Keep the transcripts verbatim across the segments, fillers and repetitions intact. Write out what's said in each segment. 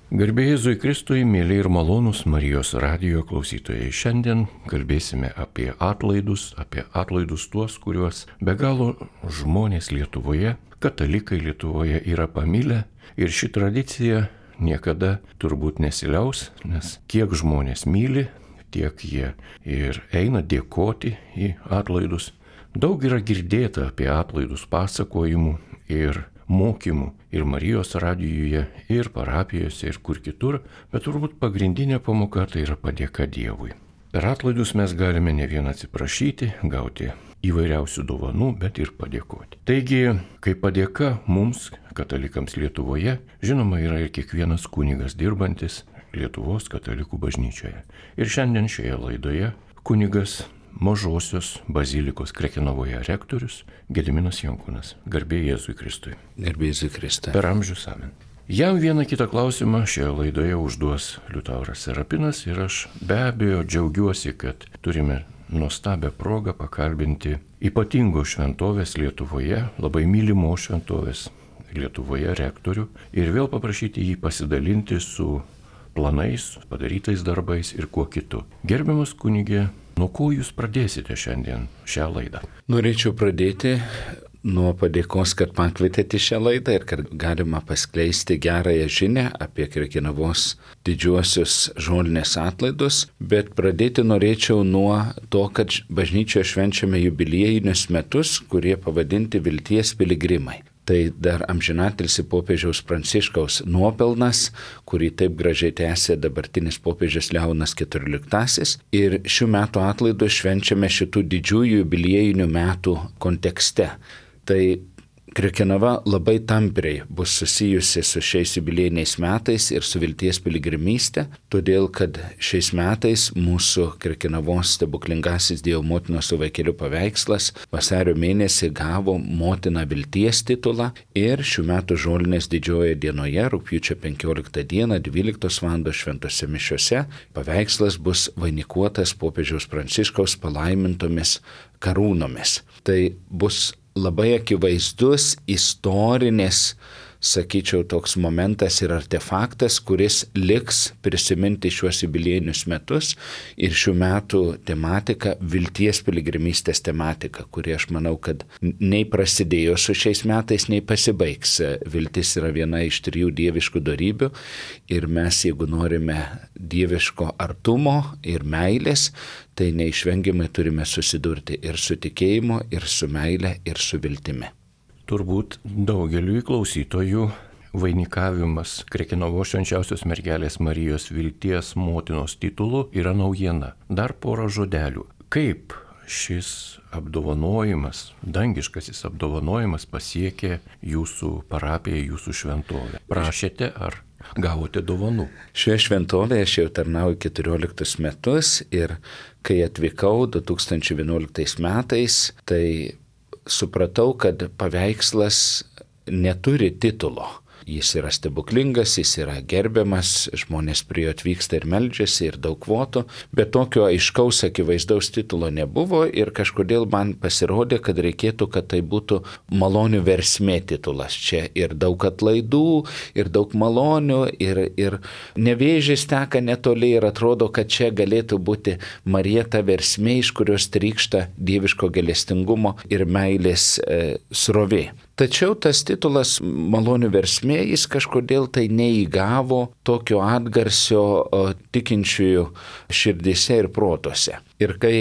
Garbė Jėzui Kristui, mėly ir malonūs Marijos radijo klausytojai. Šiandien kalbėsime apie atlaidus, apie atlaidus tuos, kuriuos be galo žmonės Lietuvoje, katalikai Lietuvoje yra pamilę. Ir ši tradicija niekada turbūt nesiliaus, nes kiek žmonės myli, tiek jie ir eina dėkoti į atlaidus. Daug yra girdėta apie atlaidus pasakojimų ir mokymų ir Marijos radijuje, ir parapijose, ir kur kitur, bet turbūt pagrindinė pamoka tai yra padėka Dievui. Per atlaidus mes galime ne vien atsiprašyti, gauti įvairiausių dovanų, bet ir padėkoti. Taigi, kaip padėka mums, katalikams Lietuvoje, žinoma yra ir kiekvienas kunigas dirbantis Lietuvos katalikų bažnyčioje. Ir šiandien šioje laidoje kunigas Mažosios bazilikos Krekenavoje rektorius Gediminas Jonkūnas. Garbė Jėzui Kristui. Garbė Jėzui Kristui. Per amžius amen. Jam vieną kitą klausimą šioje laidoje užduos Liutauras Serapinas ir aš be abejo džiaugiuosi, kad turime nuostabią progą pakalbinti ypatingos šventovės Lietuvoje, labai mylimo šventovės Lietuvoje rektorių ir vėl paprašyti jį pasidalinti su planais, padarytais darbais ir kuo kitu. Gerbiamas kunigė, nuo ko jūs pradėsite šiandien šią laidą? Norėčiau pradėti nuo padėkos, kad pakvietėte šią laidą ir kad galima paskleisti gerąją žinią apie Krekenavos didžiuosius žolinės atlaidus, bet pradėti norėčiau nuo to, kad bažnyčioje švenčiame jubiliejinius metus, kurie pavadinti Vilties piligrimai. Tai dar amžinatilsį popiežiaus Pranciškaus nuopelnas, kurį taip gražiai tęsė dabartinis popiežius Leonas keturioliktasis. Ir šių metų atlaidus švenčiame šitų didžiųjų jubiliejinių metų kontekste. Tai Krekenava labai tampriai bus susijusi su šiais jubiliejiniais metais ir su Vilties piligrimyste, todėl kad šiais metais mūsų Krekenavos stebuklingasis Dievo motinos su vaikeliu paveikslas vasario mėnesį gavo motina Vilties titulą ir šių metų žolinės didžiojoje dienoje, rugpjūčio penkioliktą dieną, dvyliktos valandos šventose mišiose, paveikslas bus vainikuotas popiežiaus Pranciškaus palaimintomis karūnomis. Tai bus labai akivaizdus istorinis, sakyčiau, toks momentas ir artefaktas, kuris liks prisiminti šiuos jubiliejinius metus ir šių metų tematika, Vilties piligrimystės tematika, kuri aš manau, kad nei prasidėjo su šiais metais, nei pasibaigs. Viltis yra viena iš trijų dieviškų dorybių ir mes, jeigu norime dieviško artumo ir meilės, tai neišvengiamai turime susidurti ir su tikėjimu, ir su meile, ir su viltimi. Turbūt daugeliui klausytojų vainikavimas Krekenavos švenčiausios mergelės Marijos Vilties motinos titulu yra naujiena. Dar porą žodelių. Kaip šis apdovanojimas, dangiškasis apdovanojimas pasiekė jūsų parapiją, jūsų šventovę? Prašėte ar gavote dovanų? Šioje šventovėje aš jau tarnauju keturioliktus metus ir kai atvykau du tūkstančiai vienuoliktais metais, tai supratau, kad paveikslas neturi titulo. Jis yra stebuklingas, jis yra gerbiamas, žmonės prie jo atvyksta ir meldžiasi ir daug kvotų, bet tokio aiškaus akivaizdaus titulo nebuvo ir kažkodėl man pasirodė, kad reikėtų, kad tai būtų malonių versmė titulas. Čia ir daug atlaidų, ir daug malonių, ir, ir Nevėžis teka netoli ir atrodo, kad čia galėtų būti Marija ta versmė, iš kurios trykšta dieviško gailestingumo ir meilės e, srovė. Tačiau tas titulas malonių versmė, jis kažkodėl tai neįgavo tokio atgarsio o, tikinčiųjų širdyse ir protuose. Ir kai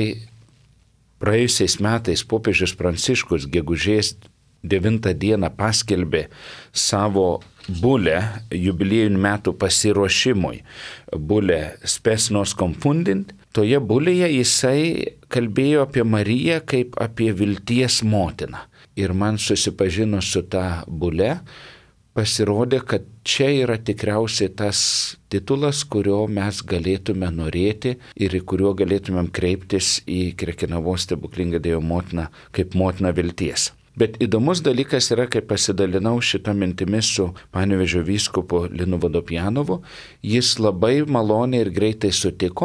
praėjusiais metais popiežius Pranciškus gegužės devintą dieną paskelbė savo bulę jubiliejinių metų pasiruošimui, bulę Spes nos confundint, toje bulėje jisai kalbėjo apie Mariją kaip apie vilties motiną. Ir man susipažinus su tą bule, pasirodė, kad čia yra tikriausiai tas titulas, kurio mes galėtume norėti ir į kuriuo galėtumėm kreiptis į Krekenavos stebuklingą Dievo motiną kaip motiną vilties. Bet įdomus dalykas yra, kai pasidalinau šitą mintimį su Panevėžio vyskupu Linu Vodopjanovu, jis labai maloniai ir greitai sutiko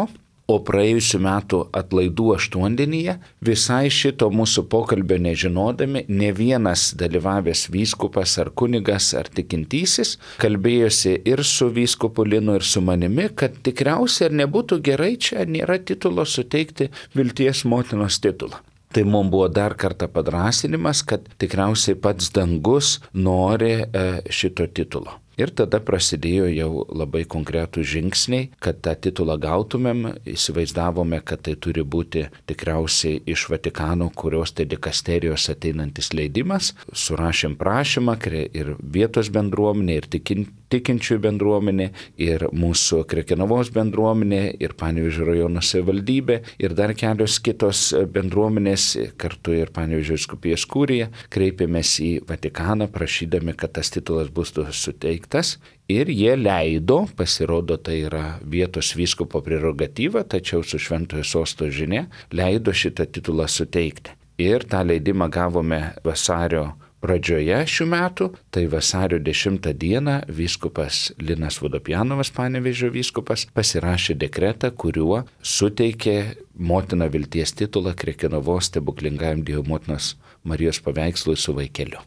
O praėjusiu metu atlaidų aštuondienyje, visai šito mūsų pokalbio nežinodami, ne vienas dalyvavęs vyskupas ar kunigas ar tikintysis kalbėjosi ir su vyskupu Linu ir su manimi, kad tikriausiai ar nebūtų gerai čia nėra titulo suteikti vilties motinos titulą. Tai mums buvo dar kartą padrasinimas, kad tikriausiai pats dangus nori šito titulo. Ir tada prasidėjo jau labai konkretų žingsniai, kad tą titulą gautumėm, įsivaizdavome, kad tai turi būti tikriausiai iš Vatikano, kurios tai dikasterijos ateinantis leidimas. Surašėm prašymą ir vietos bendruomenė, ir tikin, tikinčių bendruomenė, ir mūsų Krekenavos bendruomenė, ir Panevėžio rajono savivaldybė, ir dar kelios kitos bendruomenės, kartu ir Panevėžio vyskupijos kurija, kreipėmės į Vatikaną, prašydami, kad tas titulas bus suteiktas. Ir jie leido, pasirodo tai yra vietos vyskupo prerogatyva, tačiau su Šventojo Sosto žinia, leido šitą titulą suteikti. Ir tą leidimą gavome vasario pradžioje šių metų, tai vasario dešimtą dieną vyskupas Linas Vodopjanovas, Panevėžio vyskupas, pasirašė dekretą, kuriuo suteikė motiną vilties titulą Krekenavos stebuklingajam Dievo motinos Marijos paveikslui su vaikeliu.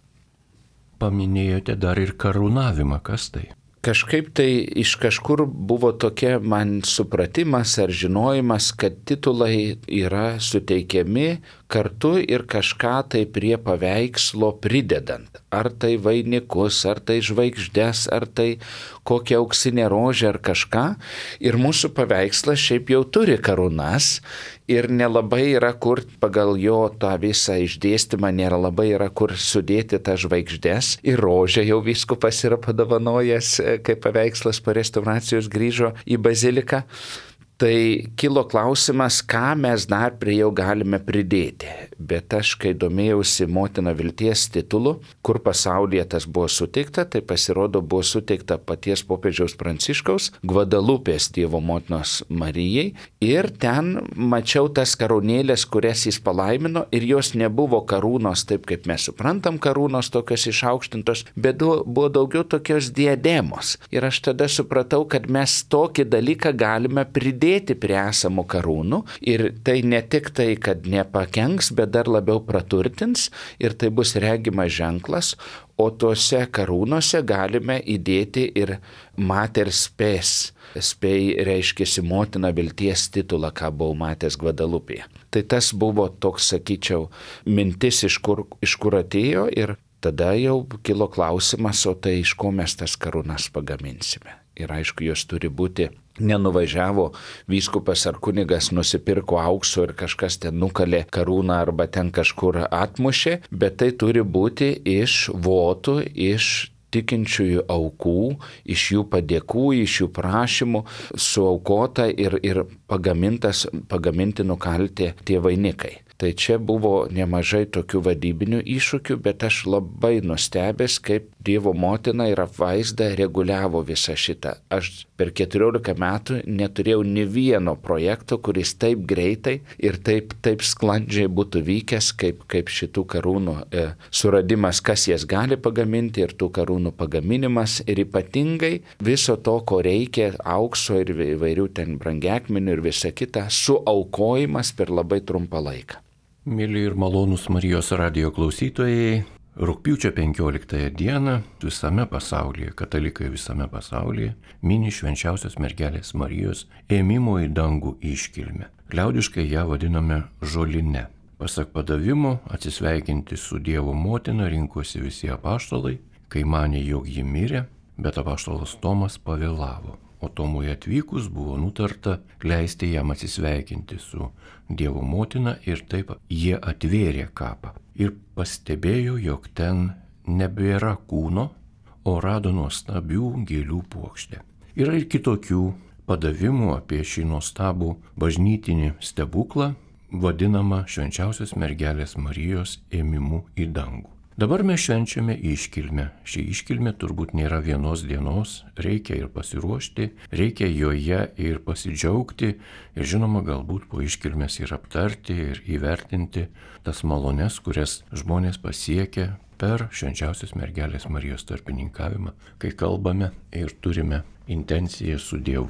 Paminėjote dar ir karūnavimą, kas tai? Kažkaip tai iš kažkur buvo tokia man supratimas ar žinojimas, kad titulai yra suteikiami kartu ir kažką tai prie paveikslo pridedant. Ar tai vainikus, ar tai žvaigždes, ar tai kokią auksinę rožę ar kažką. Ir mūsų paveikslas šiaip jau turi karūnas ir nelabai yra kur pagal jo tą visą išdėstymą, nėra labai yra kur sudėti tą žvaigždes. Ir rožę jau vyskupas yra padovanojęs, kai paveikslas po restauracijos grįžo į baziliką. Tai kilo klausimas, ką mes dar prie jo galime pridėti. Bet aš, kai domėjausi motina vilties titulu, kur pasaulyje tas buvo suteikta, tai pasirodo buvo suteikta paties popiežiaus Pranciškaus Gvadalupės Dievo motinos Marijai. Ir ten mačiau tas karūnėlės, kurias jis palaimino, ir jos nebuvo karūnos taip, kaip mes suprantam, karūnos tokios išaukštintos, bet buvo daugiau tokios diademos. Ir aš tada supratau, kad mes tokį dalyką galime pridėti prie esamų karūnų ir tai ne tik tai, kad nepakenks, bet dar labiau praturtins ir tai bus regimas ženklas, o tose karūnose galime įdėti ir mater spes. Spei reiškėsi motina vilties titulą, ką buvau matęs Gvadalupėje. Tai tas buvo toks, sakyčiau, mintis, iš kur, iš kur atėjo ir tada jau kilo klausimas, o tai iš ko mes tas karūnas pagaminsime. Ir aišku, jos turi būti, nenuvažiavo vyskupas ar kunigas, nusipirko aukso ir kažkas ten nukalė karūną arba ten kažkur atmušė, bet tai turi būti iš votų, iš tikinčiųjų aukų, iš jų padėkų, iš jų prašymų suaukota ir, ir pagamintas, pagaminti nukalti tie vainikai. Tai čia buvo nemažai tokių vadybinių iššūkių, bet aš labai nustebęs, kaip Dievo motina ir apvaizda reguliavo visą šitą. Aš per keturiolika metų neturėjau ni vieno projekto, kuris taip greitai ir taip, taip sklandžiai būtų vykęs, kaip, kaip šitų karūnų e, suradimas, kas jas gali pagaminti ir tų karūnų pagaminimas ir ypatingai viso to, ko reikia, aukso ir įvairių ten brangiakmenių ir visa kita, suaukojimas per labai trumpą laiką. Mėly ir malonūs Marijos radijo klausytojai, rugpjūčio penkioliktąją dieną visame pasaulyje, katalikai visame pasaulyje, mini švenčiausios mergelės Marijos ėmimo į dangų iškilmę. Liaudiškai ją vadiname žoline. Pasak padavimo, atsisveikinti su Dievo motina rinkosi visi apaštalai, kai manė, jog ji mirė, bet apaštalas Tomas pavėlavo. O Tomui atvykus buvo nutarta leisti jam atsisveikinti su Dievo motina ir taip jie atvėrė kapą. Ir pastebėjo, jog ten nebėra kūno, o rado nuostabių gėlių puokštę. Yra ir kitokių padavimų apie šį nuostabų bažnytinį stebuklą, vadinamą švenčiausios mergelės Marijos ėmimu į dangų. Dabar mes švenčiame iškilmę. Ši iškilmė turbūt nėra vienos dienos, reikia ir pasiruošti, reikia joje ir pasidžiaugti ir žinoma galbūt po iškilmės ir aptarti ir įvertinti tas malones, kurias žmonės pasiekia per švenčiausios mergelės Marijos tarpininkavimą, kai kalbame ir turime intenciją su Dievu.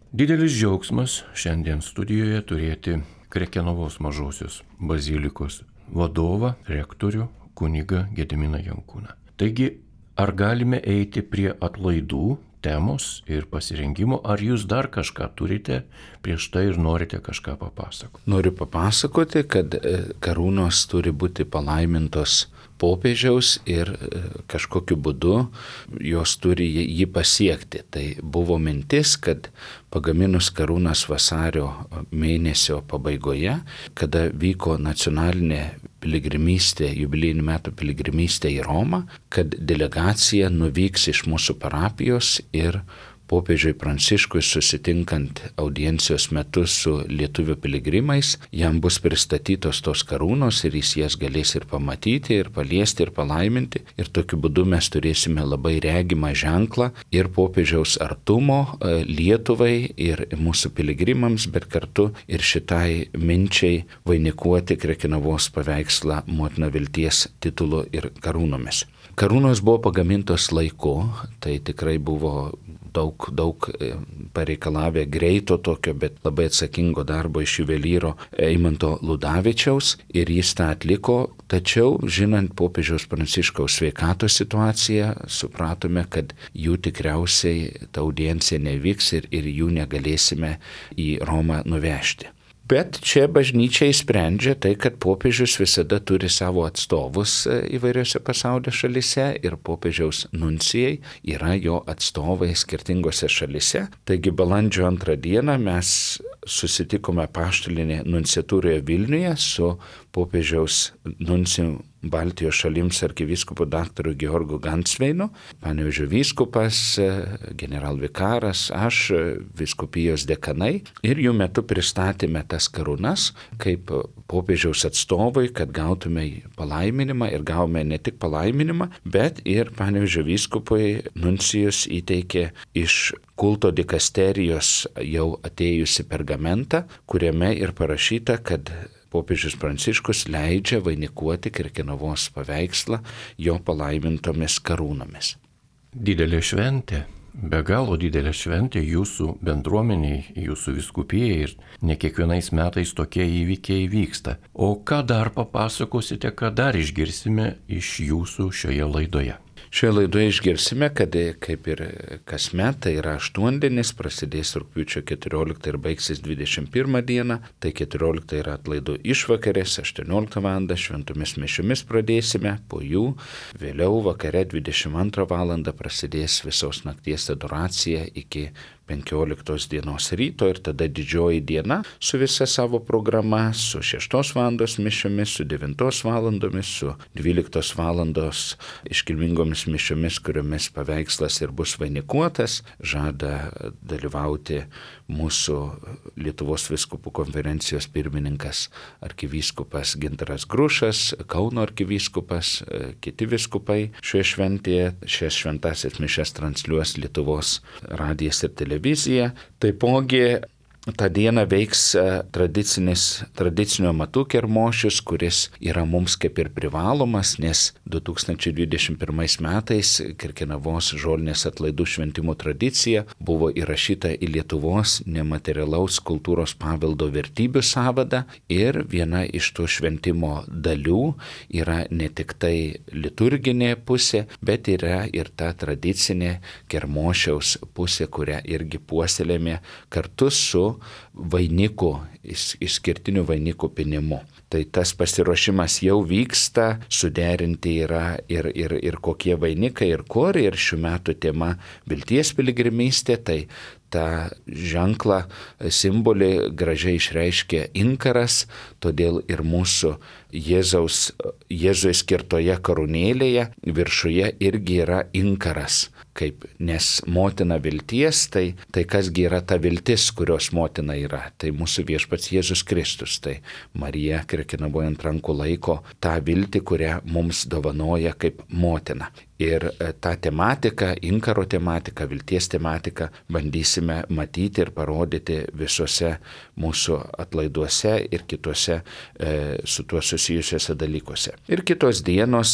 Didelis džiaugsmas šiandien studijoje turėti Krekenavos mažosios bazilikos vadovą, rektorių, kunigą Gediminą Jankūną. Taigi, ar galime eiti prie atlaidų temos ir pasirengimo, ar jūs dar kažką turite prieš tai ir norite kažką papasakoti? Noriu papasakoti, kad karūnos turi būti palaimintos popiežiaus ir kažkokiu būdu jos turi jį pasiekti. Tai buvo mintis, kad pagaminus karūnas vasario mėnesio pabaigoje, kada vyko nacionalinė piligrimystė, jubiliejinių metų piligrimystė į Romą, kad delegacija nuvyks iš mūsų parapijos ir popiežiui Pranciškui susitinkant audiencijos metu su lietuvių piligrimais, jam bus pristatytos tos karūnos ir jis jas galės ir pamatyti, ir paliesti, ir palaiminti. Ir tokiu būdu mes turėsime labai regimą ženklą ir popiežiaus artumo Lietuvai ir mūsų piligrimams, bet kartu ir šitai minčiai vainikuoti Krekenavos paveikslą Motina vilties titulu ir karūnomis. Karūnos buvo pagamintos laiku, tai tikrai buvo daug, daug pareikalavę greito tokio, bet labai atsakingo darbo iš juvelyro Eimanto Ludavičiaus ir jis tą atliko, tačiau žinant popiežiaus Pranciškaus sveikatos situaciją, supratome, kad jų tikriausiai ta audiencija nevyks ir, ir jų negalėsime į Romą nuvežti. Bet čia bažnyčia sprendžia tai, kad popiežius visada turi savo atstovus įvairiose pasaulio šalise ir popiežiaus nuncijai yra jo atstovai skirtingose šalise. Taigi balandžio antrą dieną mes susitikome apaštalinėje nunciatūroje Vilniuje su popiežiaus nuncijum Baltijos šalims arkivyskupu daktaru Georgu Gansveinu, Panevėžio vyskupas, generalvikaras, aš, vyskupijos dekanai ir jų metu pristatėme tas karūnas kaip popiežiaus atstovai, kad gautume palaiminimą ir gavome ne tik palaiminimą, bet ir Panevėžio vyskupui nuncijus įteikė iš kulto dikasterijos jau atėjusi pergamentą, kuriame ir parašyta, kad popiežius Pranciškus leidžia vainikuoti Krekenavos paveikslą jo palaimintomis karūnomis. Didelė šventė, be galo didelė šventė jūsų bendruomeniai, jūsų vyskupijai ir ne kiekvienais metais tokie įvykiai vyksta. O ką dar papasakosite, ką dar išgirsime iš jūsų šioje laidoje? Šioje laidoje išgirsime, kad kaip ir kasmet, tai yra aštuondienis, prasidės rugpjūčio keturioliktą ir baigsis dvidešimt pirmą dieną, tai keturioliktą yra atlaidų išvakarės, aštuonioliktą valandą šventomis mišiomis pradėsime, po jų vėliau vakare dvidešimt antrą valandą prasidės visos nakties adoracija iki penkioliktos dienos ryto ir tada didžioji diena su visa savo programa, su šeštos valandos mišiomis, su devintos valandomis, su dvyliktos valandos iškilmingomis mišiomis, kuriomis paveikslas ir bus vainikuotas. Žada dalyvauti mūsų Lietuvos vyskupų konferencijos pirmininkas arkivyskupas Gintaras Grušas, Kauno arkivyskupas, kiti vyskupai šioje šventėje. Šias šventąsias mišias transliuos Lietuvos radijas ir televizija. Televizija. Taipogi tą dieną veiks tradicinis, tradicinio amatų kermošius, kuris yra mums kaip ir privalomas, nes du tūkstančiai dvidešimt pirmais metais Krekenavos žolinės atlaidų šventimų tradicija buvo įrašyta į Lietuvos nematerialaus kultūros paveldo vertybių sąvadą ir viena iš tų šventimo dalių yra ne tik tai liturginė pusė, bet yra ir ta tradicinė kermošiaus pusė, kurią irgi puoselėme kartu su vainiku, išskirtiniu vainiku pynimu. Tai tas pasiruošimas jau vyksta, suderinti yra ir, ir, ir kokie vainikai ir kur, ir šių metų tema vilties piligrimystė, tai tą ženklą, simbolį gražiai išreiškia inkaras, todėl ir mūsų Jėzaus, Jėzui skirtoje karūnėlėje viršuje irgi yra inkaras. Kaip, nes motina vilties, tai, tai kasgi yra ta viltis, kurios motina yra. Tai mūsų viešpats Jėzus Kristus. Tai Marija Krekenavoje ant rankų laiko tą viltį, kurią mums dovanoja kaip motina. Ir tą tematiką, inkaro tematiką, vilties tematiką bandysime matyti ir parodyti visuose mūsų atlaiduose ir kitose e, su tuo susijusiuose dalykuose. Ir kitos dienos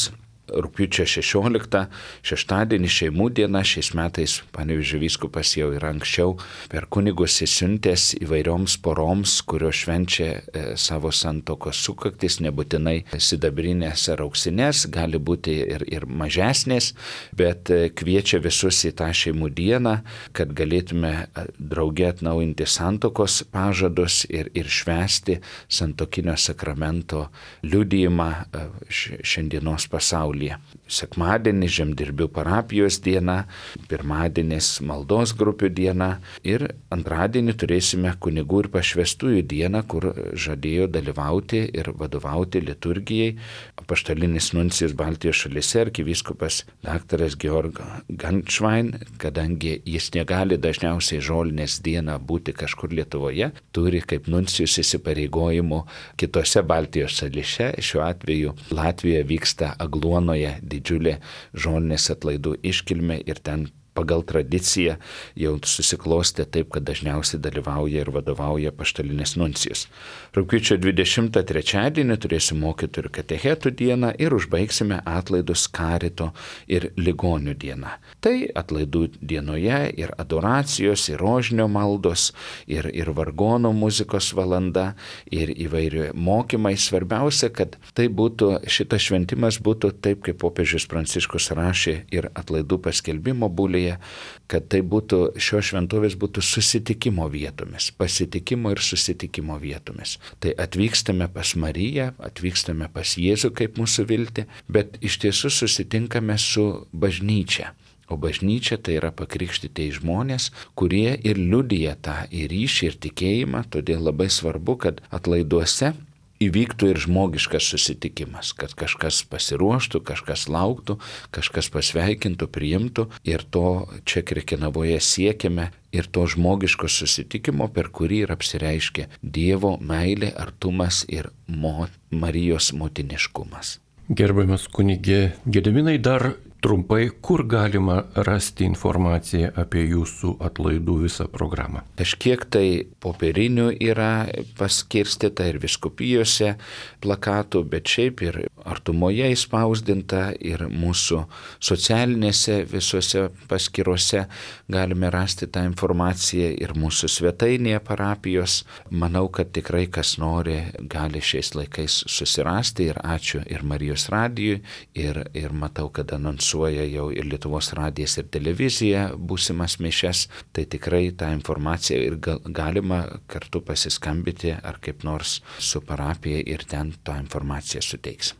rugpjūčio šešioliktą, šeštadienį šeimų diena, šiais metais Panevėžio vyskupas jau ir anksčiau per kunigus įsiuntęs įvairioms poroms, kurios švenčia e, savo santuokos sukaktis, nebūtinai sidabrinės ar auksinės, gali būti ir, ir mažesnės, bet e, kviečia visus į tą šeimų dieną, kad galėtume drauge atnaujinti santuokos pažadus ir, ir švęsti santuokinio sakramento liudijimą e, šiandienos pasaulyje. Sekmadienis žemdirbių parapijos diena, pirmadienis maldos grupių diena ir antradienį turėsime kunigų ir pašvestųjų dieną, kur žadėjo dalyvauti ir vadovauti liturgijai apaštalinis nuncijus Baltijos šalyse arkivyskupas daktaras Georg Gančvain, kadangi jis negali dažniausiai žolinės dieną būti kažkur Lietuvoje, turi kaip nuncijus įsipareigojimų kitose Baltijos šalyse. Šiuo atveju Latvijoje vyksta Agluono didžiulė žolinės atlaidų iškilmė ir ten pagal tradiciją jau susiklostė taip, kad dažniausiai dalyvauja ir vadovauja apaštalinis nuncijus. Rugpjūčio dvidešimtą trečiadienį turėsime mokytojų ir katechetų dieną ir užbaigsime atlaidus karito ir ligonių dieną. Tai atlaidų dienoje ir adoracijos, ir rožinio maldos, ir, ir vargonų muzikos valanda, ir įvairių mokymai. Svarbiausia, kad tai būtų, šitas šventimas būtų taip, kaip popiežius Pranciškus rašė ir atlaidų paskelbimo bulėje, kad tai būtų, šios šventovės būtų susitikimo vietomis, pasitikimo ir susitikimo vietomis. Tai atvykstame pas Mariją, atvykstame pas Jėzų kaip mūsų viltį, bet iš tiesų susitinkame su bažnyčia. O bažnyčia tai yra pakrikštytieji žmonės, kurie ir liudija tą ir ryšį, ir tikėjimą, todėl labai svarbu, kad atlaiduose įvyktų ir žmogiškas susitikimas, kad kažkas pasiruoštų, kažkas lauktų, kažkas pasveikintų, priimtų ir to čia Krekenavoje siekiame ir to žmogiško susitikimo, per kurį ir apsireiškia Dievo meilė, artumas ir mo, Marijos motiniškumas. Gerbiamas kunigė Gediminai, dar trumpai, kur galima rasti informaciją apie jūsų atlaidų visą programą? Kažkiek tai popierinių yra paskirstyta ir vyskupijose plakatų, bet šiaip ir artumoje įspausdinta ir mūsų socialinėse visose paskyrose galime rasti tą informaciją ir mūsų svetainėje parapijos. Manau, kad tikrai kas nori, gali šiais laikais susirasti ir ačiū ir Marijos radijui ir, ir matau, kad anonsuoja jau ir Lietuvos radijas ir televizija būsimas mišias, tai tikrai tą informaciją ir gal, galima kartu pasiskambyti ar kaip nors su parapija ir ten tą informaciją suteiks.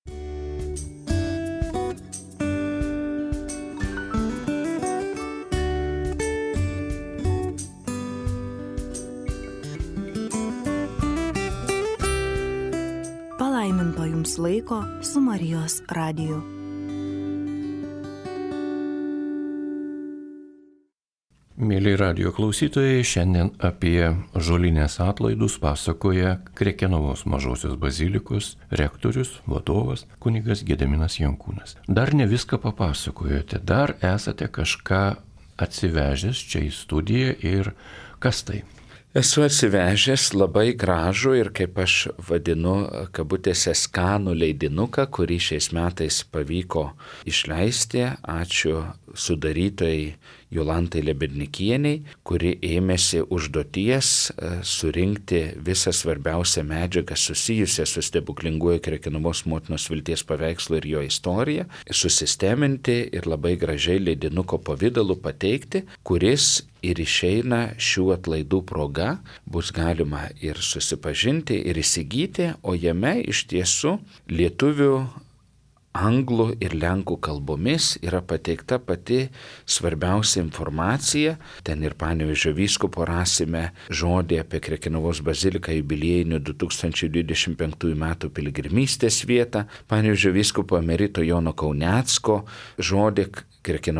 Palaiminto jums laiko su Marijos radiju. Mėly radijo klausytojai, šiandien apie žolinės atlaidus pasakoja Krekenavos Mažosios bazilikos rektorius, vadovas, kunigas Gediminas Jankūnas. Dar ne viską papasakojote, dar esate kažką atsivežęs čia į studiją ir kas tai? Esu atsivežęs labai gražų ir, kaip aš vadinu, kabutėse skanų leidinuką, kurį šiais metais pavyko išleisti. Ačiū sudarytojai Jolantai Lebednikieniai, kuri ėmėsi užduoties surinkti visą svarbiausią medžiagą susijusią su stebuklinguoju Krekenavos motinos vilties paveikslu ir jo istorija, susisteminti ir labai gražiai leidinuko pavidalu pateikti, kuris ir išeina šių atlaidų proga, bus galima ir susipažinti, ir įsigyti, o jame iš tiesų lietuvių, anglų ir lenkų kalbomis yra pateikta pati svarbiausia informacija. Ten ir Panevėžio vyskupo rasime žodį apie Krekenavos baziliką jubiliejinių du tūkstančiai dvidešimt penktųjų metų piligrimystės vietą, Panevėžio vyskupo emerito Jono Kaunecko žodį Krekenavos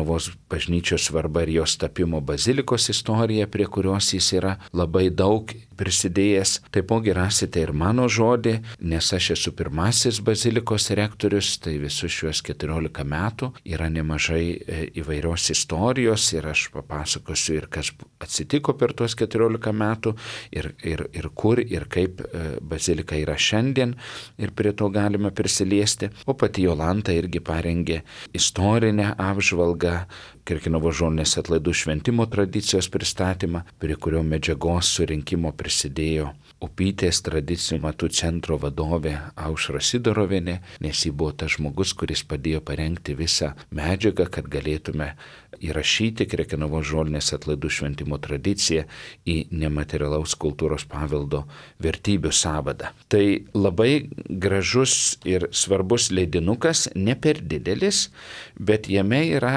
bažnyčios svarba ir jos tapimo bazilikos istorija, prie kurios jis yra labai daug prisidėjęs. Taipogi rasite ir mano žodį, nes aš esu pirmasis bazilikos rektorius, tai visus šiuos keturiolika metų yra nemažai įvairios istorijos ir aš papasakosiu ir kas atsitiko per tuos keturiolika metų ir, ir, ir kur ir kaip bazilika yra šiandien ir prie to galime prisiliesti. O pati Jolanta irgi parengė istorinę apžvalgą, Kirkinovo žolinės atlaidų šventimo tradicijos pristatymą, prie kurio medžiagos surinkimo prisidėjo Upytės tradicinių matų centro vadovė Aušra Sidorovienė, nes ji buvo tas žmogus, kuris padėjo parengti visą medžiagą, kad galėtume įrašyti Kirkinovo žolinės atlaidų šventimo tradiciją į nematerialaus kultūros paveldo vertybių sąvadą. Tai labai gražus ir svarbus leidinukas, ne per didelis, bet jame yra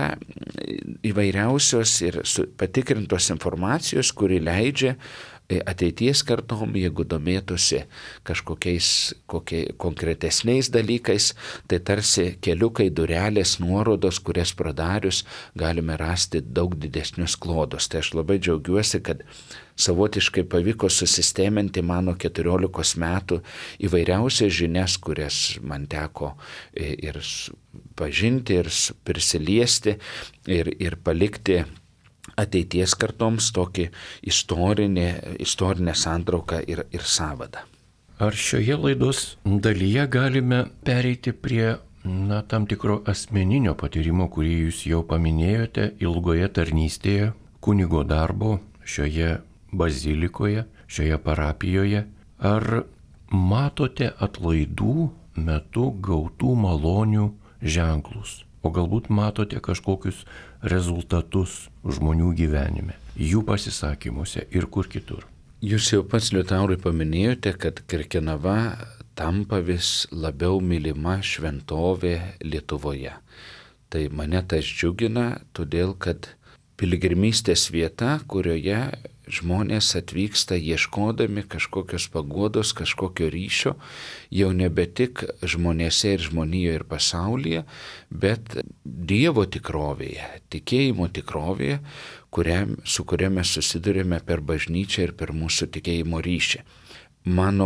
įvairiausios ir patikrintos informacijos, kuri leidžia ateities kartom, jeigu domėtųsi kažkokiais kokie, konkretesniais dalykais, tai tarsi keliukai, durelės, nuorodos, kurias pradarius galime rasti daug didesnius klodus. Tai aš labai džiaugiuosi, kad savotiškai pavyko susisteminti mano keturiolikos metų įvairiausias žinias, kurias man teko ir pažinti, ir prisiliesti, ir, ir palikti ateities kartoms tokį istorinę, istorinę santrauką ir, ir sąvadą. Ar šioje laidos dalyje galime pereiti prie na, tam tikro asmeninio patyrimo, kurį jūs jau paminėjote ilgoje tarnystėje, kunigo darbo šioje bazilikoje, šioje parapijoje? Ar matote atlaidų metu gautų malonių ženklus? O galbūt matote kažkokius rezultatus žmonių gyvenime, jų pasisakymuose ir kur kitur? Jūs jau pats, Liutaurai, paminėjote, kad Kirkinava tampa vis labiau mylima šventovė Lietuvoje. Tai mane tas džiugina, todėl kad piligrimystės vieta, kurioje žmonės atvyksta ieškodami kažkokios paguodos, kažkokio ryšio, jau nebe tik žmonėse ir žmonijoje ir pasaulyje, bet Dievo tikrovėje, tikėjimo tikrovėje, kuriam, su kuria mes susidurime per bažnyčią ir per mūsų tikėjimo ryšį. Mano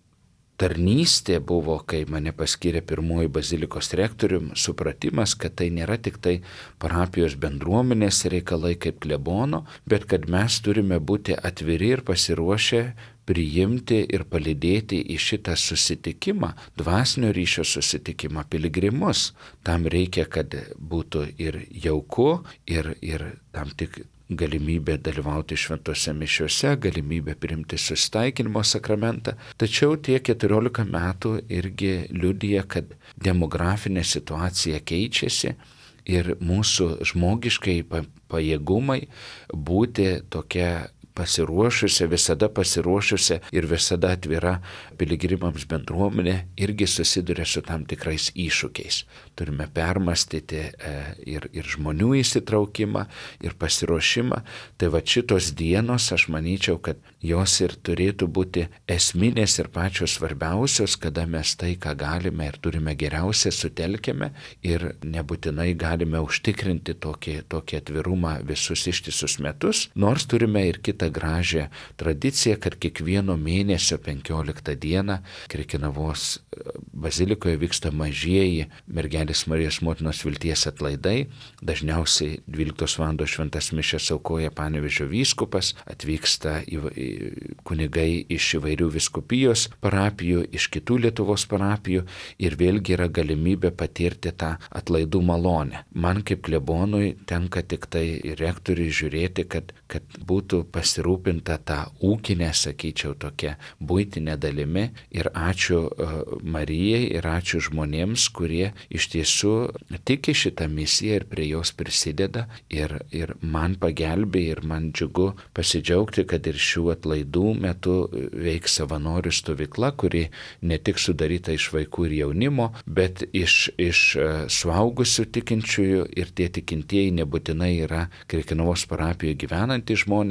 tarnystė buvo, kai mane paskyrė pirmoji bazilikos rektorium, supratimas, kad tai nėra tik tai parapijos bendruomenės reikalai kaip klebono, bet kad mes turime būti atviri ir pasiruošę priimti ir palydėti į šitą susitikimą, dvasinio ryšio susitikimą piligrimus. Tam reikia, kad būtų ir jauku, ir, ir tam tik galimybė dalyvauti šventose mišiuose, galimybė priimti susitaikinimo sakramentą. Tačiau tie keturiolika metų irgi liudija, kad demografinė situacija keičiasi ir mūsų žmogiškai pajėgumai būti tokia pasiruošusi, visada pasiruošusi ir visada atvira piligrimams bendruomenė irgi susiduria su tam tikrais iššūkiais. Turime permastyti ir, ir žmonių įsitraukimą, ir pasiruošimą. Tai va šitos dienos, aš manyčiau, kad jos ir turėtų būti esminės ir pačios svarbiausios, kada mes tai, ką galime ir turime geriausia, sutelkiame ir nebūtinai galime užtikrinti tokį, tokį atvirumą visus ištisus metus, nors turime ir kitą gražią tradiciją, kad kiekvieno mėnesio penkioliktą dieną Kirkinavos bazilikoje vyksta mažieji mergelės Marijos motinos vilties atlaidai. Dažniausiai dvyliktos valandos šventas mišias aukoja Panevėžio vyskupas, atvyksta į, į, kunigai iš įvairių vyskupijos parapijų, iš kitų Lietuvos parapijų ir vėlgi yra galimybė patirti tą atlaidų malonę. Man kaip klebonui tenka tik tai rektoriui žiūrėti, kad, kad būtų pasirūpinta tą ūkinę, sakyčiau, tokia buitinė dalimi ir ačiū Marijai ir ačiū žmonėms, kurie iš tiesų tiki šitą misiją ir prie jos prisideda ir, ir man pagelbė ir man džiugu pasidžiaugti, kad ir šių atlaidų metu veiks savanorių stovykla, kuri ne tik sudaryta iš vaikų ir jaunimo, bet iš, iš suaugusių tikinčiųjų ir tie tikintieji nebūtinai yra Kirkinavos parapijoje gyvenantys žmonės,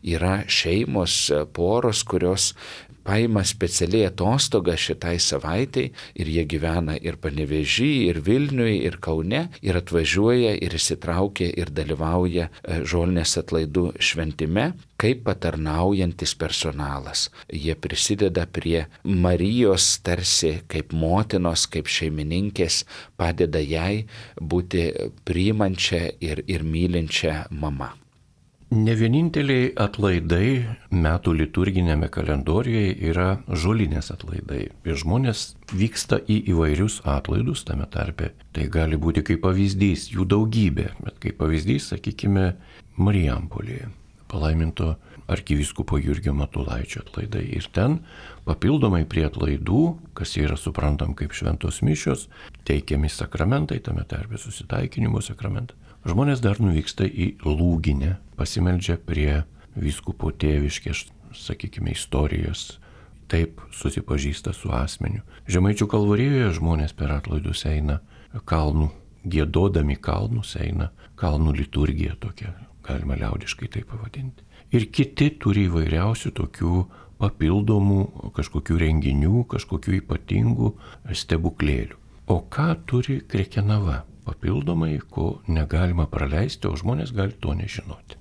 Yra šeimos, poros, kurios paima specialiai atostogą šitai savaitai ir jie gyvena ir Panevėžy, ir Vilniui, ir Kaune ir atvažiuoja ir įsitraukia ir dalyvauja žolinės atlaidų šventime kaip patarnaujantis personalas. Jie prisideda prie Marijos tarsi kaip motinos, kaip šeimininkės, padeda jai būti priimančia ir, ir mylinčia mama. Ne vieninteliai atlaidai metų liturginėme kalendorijoje yra žolinės atlaidai. Ir žmonės vyksta į įvairius atlaidus tame tarpe. Tai gali būti kaip pavyzdys, jų daugybė, bet kaip pavyzdys, sakykime, Marijampolėje, palaiminto arkivyskupo Jurgio Matulaičio atlaidai. Ir ten papildomai prie atlaidų, kas yra suprantam kaip šventos mišios, teikiami sakramentai, tame tarpe susitaikinimo sakramentai. Žmonės dar nuvyksta į Lūginę, pasimeldžia prie vyskupo tėviškės, sakykime, istorijos, taip susipažįsta su asmeniu. Žemaičių Kalvarijoje žmonės per atlaidus eina kalnų, giedodami kalnus eina kalnų liturgija tokia, galima liaudiškai tai pavadinti. Ir kiti turi įvairiausių tokių papildomų kažkokių renginių, kažkokių ypatingų stebuklėlių. O ką turi Krekenava? Papildomai, ko negalima praleisti, o žmonės gali to nežinoti.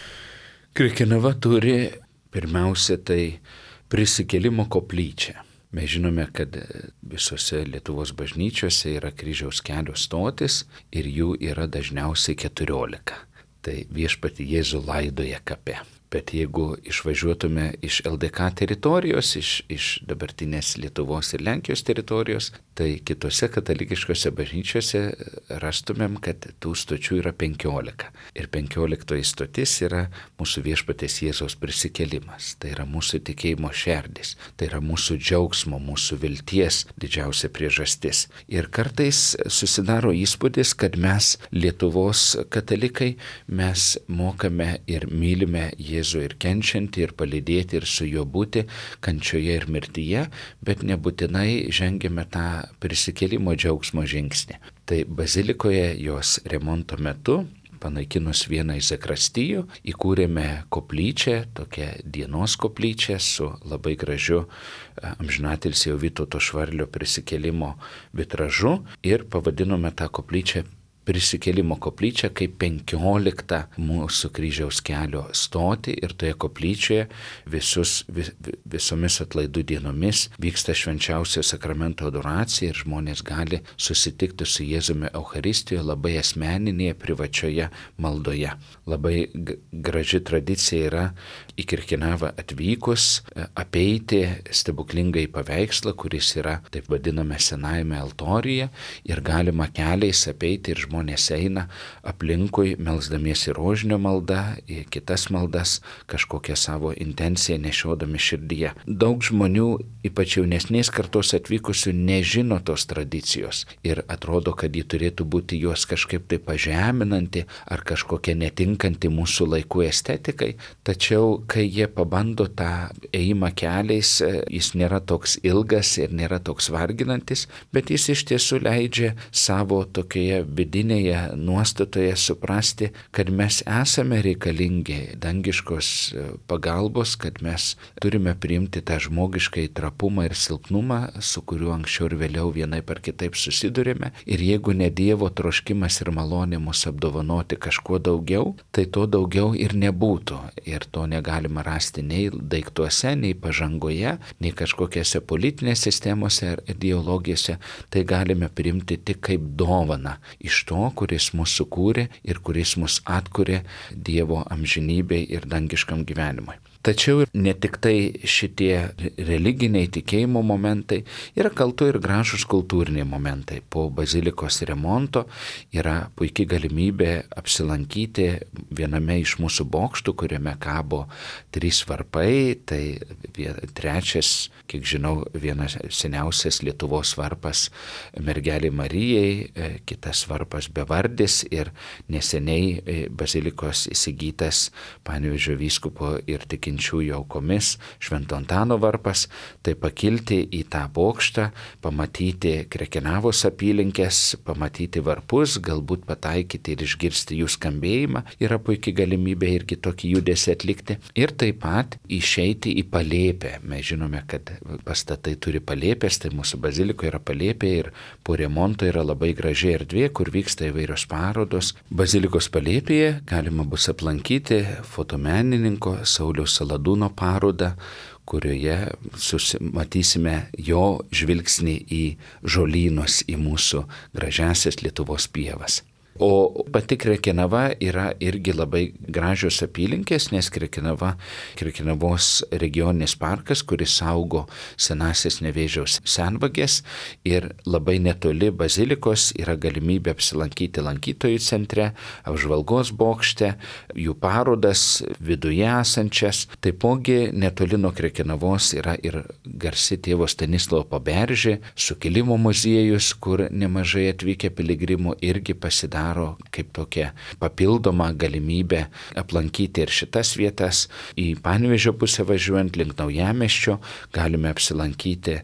Krekenava turi pirmiausia tai prisikėlimo koplyčią. Mes žinome, kad visose Lietuvos bažnyčiose yra kryžiaus kelio stotis ir jų yra dažniausiai keturiolika. Tai Viešpatį Jėzų laidoja kape. Bet jeigu išvažiuotume iš L D K teritorijos, iš, iš dabartinės Lietuvos ir Lenkijos teritorijos, tai kitose katalikiškose bažnyčiose rastumėm, kad tų stočių yra penkiolika. Ir penkioliktoji stotis yra mūsų Viešpaties Jėzaus prisikėlimas. Tai yra mūsų tikėjimo šerdis. Tai yra mūsų džiaugsmo, mūsų vilties didžiausia priežastis. Ir kartais susidaro įspūdis, kad mes Lietuvos katalikai, mes mokame ir mylime Jėzų ir kenčiantį, ir palydėti, ir su juo būti kančioje ir mirtyje, bet nebūtinai žengiame tą prisikėlimo džiaugsmo žingsnį. Tai bazilikoje jos remonto metu, panaikinus vieną iš zakrastijų, įkūrėme koplyčią, tokią dienos koplyčią su labai gražiu amžinatilsio Vytauto Švarlio prisikėlimo vitražu ir pavadinome tą koplyčią prisikėlimo koplyčią kaip penkioliktą mūsų kryžiaus kelio stotį ir toje koplyčioje visus, vis, visomis atlaidų dienomis vyksta švenčiausio sakramento adoracija ir žmonės gali susitikti su Jėzumi Eucharistijoje labai asmeninėje, privačioje maldoje. Labai g- graži tradicija yra į Krekenavą atvykus apeiti stebuklingąjį paveikslą, kuris yra taip vadiname senajame altoriuje ir galima keliais apeiti ir žmonės Žmonės eina aplinkui, melsdamiesi rožinio maldą, į kitas maldas, kažkokią savo intenciją nešiodami širdyje. Daug žmonių, ypač jaunesnės kartos atvykusių, nežino tos tradicijos ir atrodo, kad ji turėtų būti juos kažkaip tai pažeminanti ar kažkokia netinkanti mūsų laikų estetikai. Tačiau, kai jie pabando tą ėjimą keliais, jis nėra toks ilgas ir nėra toks varginantis, bet jis iš tiesų leidžia savo tokioje vidinėje nuostatoje suprasti, kad mes esame reikalingi dangiškos pagalbos, kad mes turime priimti tą žmogišką trapumą ir silpnumą, su kuriuo anksčiau ir vėliau vienaip ar kitaip susidurėme. Ir jeigu ne Dievo troškimas ir malonė mus apdovanoti kažkuo daugiau, tai to daugiau ir nebūtų. Ir to negalima rasti nei daiktuose, nei pažangoje, nei kažkokiose politinėse sistemose ar ideologijose. Tai galime priimti tik kaip dovaną iš to, kuris mus sukūrė ir kuris mus atkūrė Dievo amžinybei ir dangiškam gyvenimui. Tačiau ne tik tai šitie religiniai tikėjimo momentai, yra kartu ir gražus kultūriniai momentai. Po bazilikos remonto yra puikia galimybė apsilankyti viename iš mūsų bokštų, kuriame kabo trys varpai. Tai trečias, kiek žinau, vienas seniausias Lietuvos varpas Mergelei Marijai, kitas varpas Bevardis ir neseniai bazilikos įsigytas Panevėžio vyskupo ir tikinčiųjų tikinčiųjų aukomis Švento Antano varpas, tai pakilti į tą bokštą, pamatyti Krekenavos apylinkės, pamatyti varpus, galbūt pataikyti ir išgirsti jų skambėjimą, yra puikiai galimybė irgi tokį judesį atlikti. Ir taip pat išeiti į palėpę. Mes žinome, kad pastatai turi palėpės, tai mūsų bazilikoje yra palėpė ir po remonto yra labai graži erdvė, kur vyksta įvairios parodos. Bazilikos palėpėje galima bus aplankyti fotomenininko Sauliaus Saladūno parodą, kurioje susimatysime jo žvilgsnį į žolynus, į mūsų gražiasias Lietuvos pievas. O pati Krekenava yra irgi labai gražios apylinkės, nes Krekenava, Krekenavos regioninis parkas, kuris saugo senasias Nevėžiaus senvagės ir labai netoli bazilikos yra galimybė apsilankyti lankytojų centre, apžvalgos bokšte, jų parodas viduje esančias. Taipogi netoli nuo Krekenavos yra ir garsi tėvo Stanislovo Paberžė, sukilimo muziejus, kur nemažai atvykę piligrimų irgi pasidaro kaip tokia papildoma galimybė aplankyti ir šitas vietas. Į Panevėžio pusę važiuojant link Naujamiesčio galime apsilankyti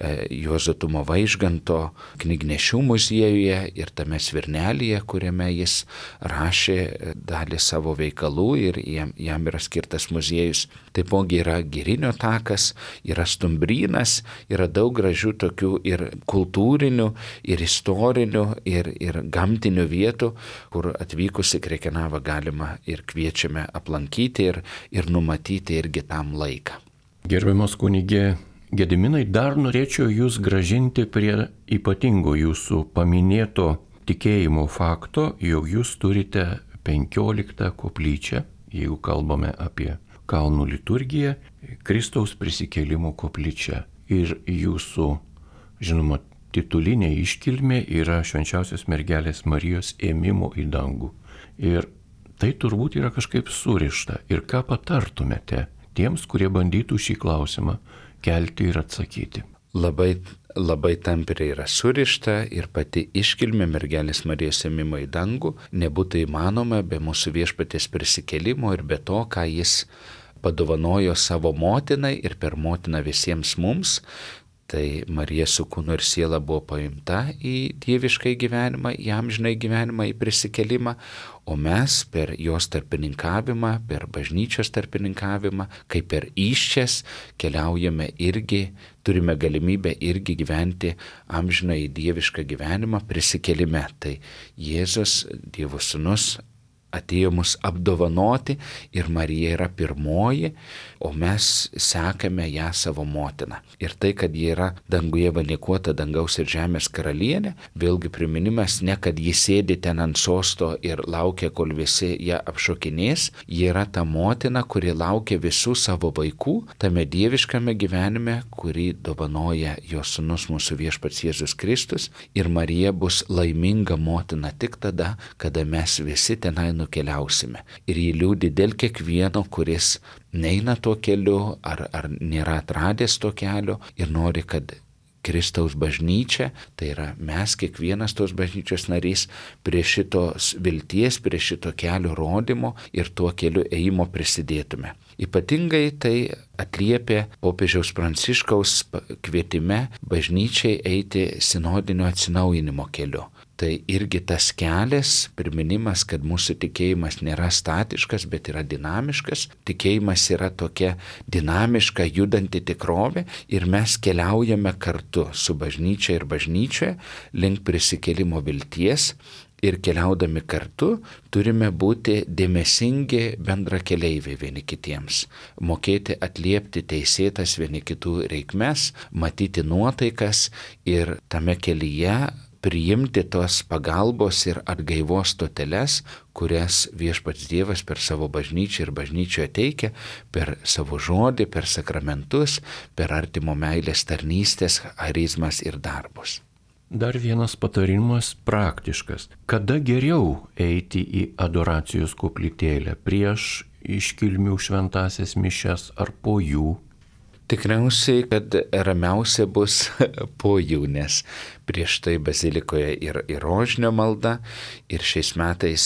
Juozo Tumo Vaižganto knygnešių muziejuje ir tame Svirnelyje, kuriame jis rašė dalį savo veikalų ir jam, jam yra skirtas muziejus. Taipogi yra Girinio takas, yra Stumbrynas, yra daug gražių tokių ir kultūrinių, ir istorinių, ir, ir gamtinių vietų, kur atvykus į Krekenavą galima ir kviečiame aplankyti ir, ir numatyti irgi tam laiką. Gerbiamas kunigė Gediminai, dar norėčiau jūs gražinti prie ypatingo jūsų paminėto tikėjimo fakto, jog jūs turite penkioliktą koplyčią, jeigu kalbame apie kalnų liturgiją, Kristaus prisikėlimo koplyčia. Ir jūsų, žinoma, titulinė iškilmė yra Švenčiausios mergelės Marijos ėmimo į dangų. Ir tai turbūt yra kažkaip surišta. Ir ką patartumėte tiems, kurie bandytų šį klausimą kelti ir atsakyti? Labai, labai tampriai yra surišta ir pati iškilmė mergelės Marijos ėmimo į dangų nebūtų įmanoma be mūsų Viešpaties prisikėlimo ir be to, ką jis padovanojo savo motinai ir per motiną visiems mums. Tai Marija su kūnu ir siela buvo paimta į dievišką gyvenimą, į amžinai gyvenimą, į prisikėlimą, o mes per jos tarpininkavimą, per bažnyčios tarpininkavimą, kaip per įsčias, keliaujame irgi, turime galimybę irgi gyventi amžinai dievišką gyvenimą prisikėlime. Tai Jėzus, Dievo sūnus, atėjo mus apdovanoti ir Marija yra pirmoji, o mes sekame ją savo motiną. Ir tai, kad ji yra danguje vainikuota dangaus ir žemės karalienė, vėlgi priminimas, ne kad ji sėdi ten ant sosto ir laukia, kol visi ją apšokinės, ji yra ta motina, kuri laukia visų savo vaikų tame dieviškame gyvenime, kurį dovanoja jos sūnus mūsų Viešpats Jėzus Kristus, ir Marija bus laiminga motina tik tada, kada mes visi tenai nukeliausime. Ir jį liūdi dėl kiekvieno, kuris neina tuo keliu ar, ar nėra atradęs to kelio ir nori, kad Kristaus bažnyčia, tai yra mes kiekvienas tos bažnyčios narys, prie šitos vilties, prie šito kelio rodymo ir tuo keliu ėjimo prisidėtume. Ypatingai tai atliepia popiežiaus Pranciškaus kvietime bažnyčiai eiti sinodinio atsinaujinimo keliu. Tai irgi tas kelias, priminimas, kad mūsų tikėjimas nėra statiškas, bet yra dinamiškas. Tikėjimas yra tokia dinamiška, judanti tikrovė ir mes keliaujame kartu su bažnyčia ir bažnyčioje link prisikėlimo vilties. Ir keliaudami kartu turime būti dėmesingi bendrakeleiviai vieni kitiems, mokėti atliepti teisėtas vieni kitų reikmes, matyti nuotaikas ir tame kelyje priimti tos pagalbos ir atgaivos stoteles, kurias Viešpats Dievas per savo bažnyčią ir bažnyčioje teikia, per savo žodį, per sakramentus, per artimo meilės tarnystės, charizmas ir darbus. Dar vienas patarimas praktiškas. Kada geriau eiti į adoracijos koplytėlę? Prieš iškilmių šventasias mišias ar po jų? Tikriausiai, kad ramiausia bus po jų, nes prieš tai bazilikoje ir, ir rožinio malda ir šiais metais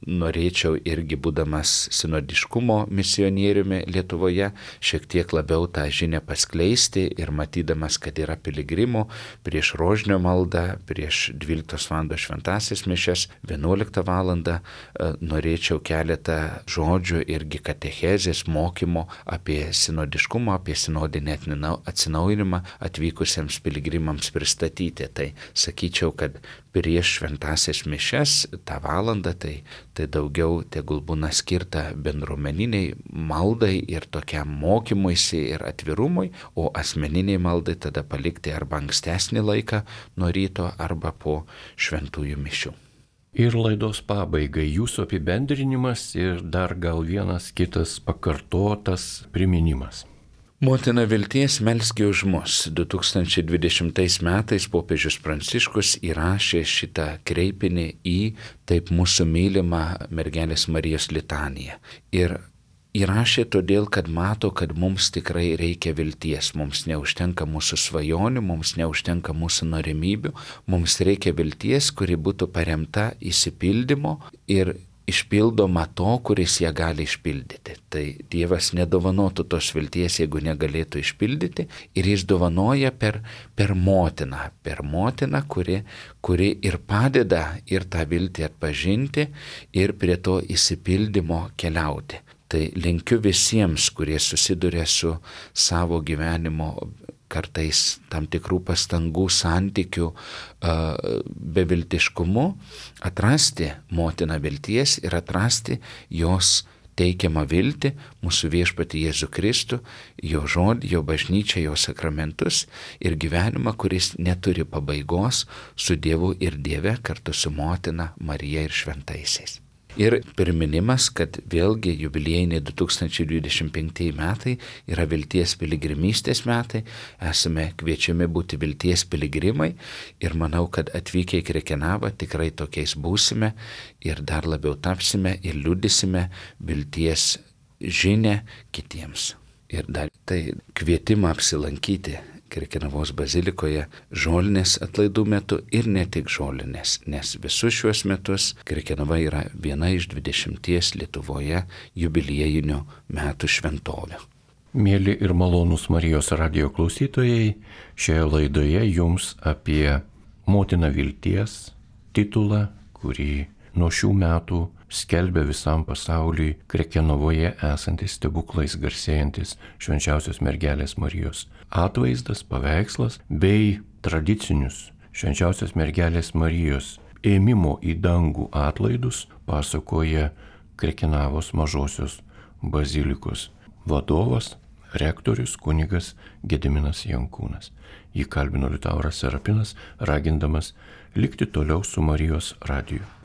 norėčiau irgi būdamas sinodiškumo misionieriumi Lietuvoje šiek tiek labiau tą žinią paskleisti ir matydamas, kad yra piligrimų prieš rožinio maldą, prieš dvyliktos valandos šventąsias mišias, vienuoliktą valandą norėčiau keletą žodžių irgi katechezės mokymo apie sinodiškumą, apie sinodinį atsinaujinimą atvykusiems piligrimams pristatyti. Tai sakyčiau, kad prieš šventąsias mišias tą valandą tai, tai daugiau tegul būna skirta bendruomeniniai maldai ir tokiam mokymuisi ir atvirumui, o asmeniniai maldai tada palikti arba ankstesnį laiką nuo ryto arba po šventųjų mišių. Ir laidos pabaigai jūsų apibendrinimas ir dar gal vienas kitas pakartotas priminimas. Motina vilties melski už mus. du tūkstančiai dvidešimtais metais popiežius Pranciškus įrašė šitą kreipinį į taip mūsų mylimą mergelės Marijos litaniją. Ir įrašė todėl, kad mato, kad mums tikrai reikia vilties. Mums neužtenka mūsų svajonių, mums neužtenka mūsų norimybių. Mums reikia vilties, kuri būtų paremta įsipildymo ir išpildoma to, kuris ją gali išpildyti. Tai Dievas nedovanotų tos vilties, jeigu negalėtų išpildyti, ir jis dovanoja per, per motiną, per motiną, kuri, kuri ir padeda ir tą viltį atpažinti ir prie to įsipildymo keliauti. Tai linkiu visiems, kurie susiduria su savo gyvenimo kartais tam tikrų pastangų, santykių, beviltiškumu, atrasti motiną vilties ir atrasti jos teikiamą viltį, mūsų viešpatį Jėzų Kristų, jo žodį, jo bažnyčią, jo sakramentus ir gyvenimą, kuris neturi pabaigos su Dievu ir Dieve kartu su motina Marija ir šventaisiais. Ir priminimas, kad vėlgi jubiliejiniai du tūkstančiai dvidešimt penktieji metai yra vilties piligrimystės metai, esame kviečiami būti vilties piligrimai ir manau, kad atvykę į Krekenavą tikrai tokiais būsime ir dar labiau tapsime ir liudysime vilties žinią kitiems. Ir dar tai kvietimą apsilankyti Krekenavos bazilikoje žolinės atlaidų metu ir ne tik žolinės, nes visus šiuos metus Krekenava yra viena iš dvidešimties Lietuvoje jubiliejinių metų šventovių. Mėly ir malonūs Marijos radijo klausytojai, šioje laidoje jums apie Motiną vilties titulą, kurį nuo šių metų skelbia visam pasauliui Krekenavoje esantis stebuklais garsėjantis švenčiausios mergelės Marijos atvaizdas, paveikslas bei tradicinius švenčiausios mergelės Marijos ėmimo į dangų atlaidus pasakoja Krekenavos mažosios bazilikos vadovas, rektorius kunigas Gediminas Jankūnas. Jį kalbino Liutauras Serapinas, ragindamas likti toliau su Marijos radiju.